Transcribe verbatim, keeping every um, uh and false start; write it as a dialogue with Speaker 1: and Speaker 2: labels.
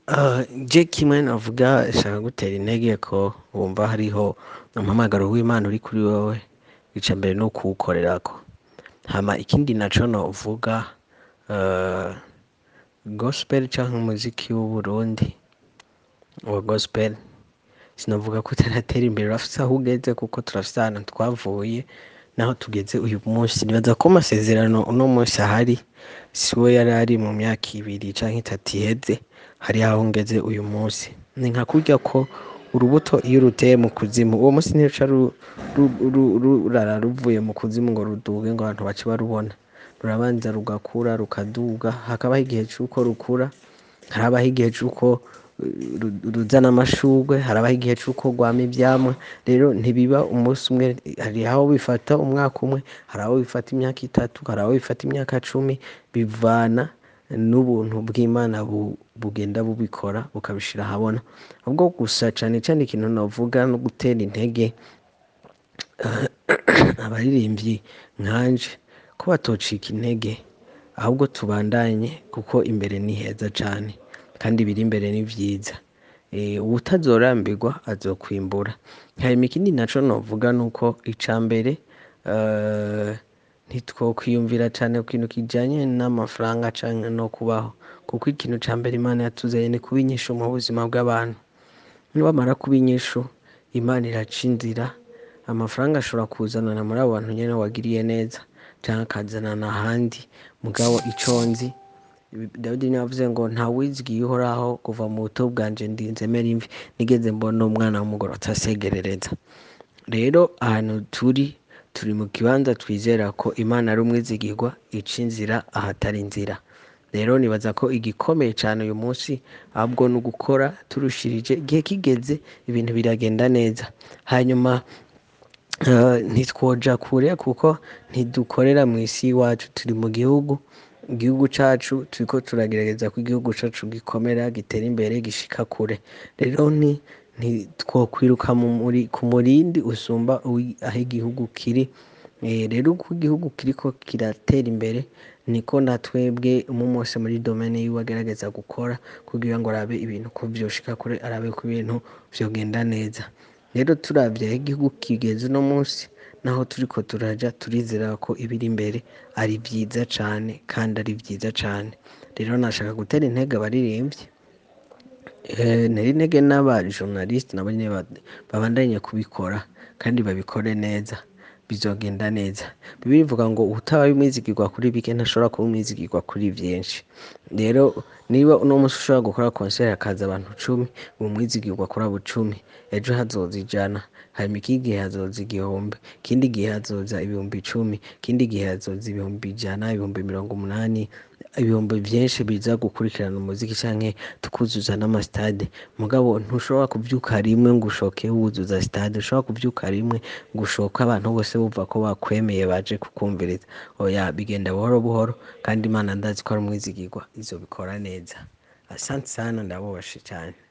Speaker 1: Ah, je kimwe navuga shaka gutera intege ko wumva hariho umuhamagaro w'Imana uri kuri wowe, ica mbere no kuwukorerako. Hama ikindi naco novuga, eh, gospel canke umuziki w'Uburundi wa gospel sinavuga ko utaratera imbere, urafise aho ugeze kuko turafise ahantu twavuye naho tugeze uyu munsi. Nibaza ko amasezerano uno munsi ahari siwe yari ari mu myaka ibiri canke itatu iheze, hari aho ngeze uyu munsi. Ni nka kurya ko urubuto iyo uruteye mu kuzimu, uwo munsi ntiruca ru- ru- ru- rurara ruvuye mu kuzimu ngo ruduge ngo abantu bace barubona. Rurabanza rugakura rukaduga, hakabaho igihe c'uko rukura, harabaho igihe c'uko uh, ru- ruzana amashurwe, harabaho igihe c'uko rwama ivyamwa. Rero ntibiba umunsi umwe, hari aho bifata umwaka umwe, hari aho bifata imyaka itatu, hari aho bifata imyaka cumi, bivana n'ubuntu bw'Imana bu- bugenda bubikora bukabishira ahabona. Ahubwo gusa cane cane ikintu novuga no gutera intege abaririmbyi nkanje ko batocika intege, ahubwo tubandanye kuko imbere ni heza cane kandi ibiri imbere ni vyiza. Eh, uwutazorambirwa azokwimbura. Hanyuma ikindi naco novuga nuko ica mbere, eh, ntitwokwiyumvira cane ku kintu kijanye n'amafaranga canke no kubaho, kuko ikintu ca mbere Imana yatuzanye ni kuba inyishu mu buzima bw'abantu. Nibamara kuba inyishu, Imana iraca inzira, amafaranga ashobora kuzanana muri abo bantu nyene wagiriye neza canke akazanana ahandi, mugabo ico nzi, Dawidi niwe yavuze ngo ntawizigiye Uhoraho kuva mu buto bwanje ndinze mera imvi, nigeze mbona umwana w'umugororotsi asegerereza. Rero ahantu turi, turi mu kibanza twizera ko Imana ari umwizigirwa, ica inzira ahatari inzira. Rero nibaza ko igikomeye cane uyu munsi ahubwo ni ugukora turushirije, igihe kigeze ibintu biragenda neza. Hanyuma eh, ntitwoja kure kuko ntidukorera mw'isi y'iwacu, turi mu gihugu, igihugu cacu turiko turagerageza ko igihugu cacu gikomera, gitera imbere, gishika kure. Rero ni ntitwokwiruka mu muri- ku murindi usumba uwi- aho igihugu kiri. Eh, rero uko igihugu kiriko kiratera imbere niko na twebwe umwe wese muri domaine yiwe agerageza gukora kugira ngo arabe ibintu ko vyoshika kure, arabe ko ibintu vyogenda neza. Rero turavye aho igihugu kigeze uno munsi naho turiko turaja, turizera ko ibiri imbere ari vyiza cane kandi ari vyiza cane. Rero nashaka gutera intege abaririmbyi, eh, ntera intege n'aba journaliste nabo nyene ba- babandanye kubikora kandi babikore neza, bizogenda neza. Bibiliya ivuga ngo uwutabaye umwizigirwa kuri bike ntashobora kuba umwizigirwa kuri vyinshi. Rero niba uno munsi ushobora gukora concert hakaza abantu cumi, uba umwizigirwa kuri abo cumi, ejo hazoza ijana, hanyuma ikindi gihe hazoza igihumbi, ikindi gihe hazoza ibihumbi icumi, ikindi gihe hazoza ibihumbi ijana, ibihumbi mirongo umunani, ibihumbi vyinshi biza gukurikirana umuziki canke tukuzuza n'amastade. Mugabo ntushobora kuvyuka rimwe ngo ushoke wuzuza stade, ushobora kuvyuka rimwe ngo ushoke abantu bose bumva ko bakwemeye baje kukwumviriza. Oya, bigenda buhoro buhoro kandi Imana ndazi ko ari umwizigirwa, izobikora neza. Asante sana, ndabubashe cane.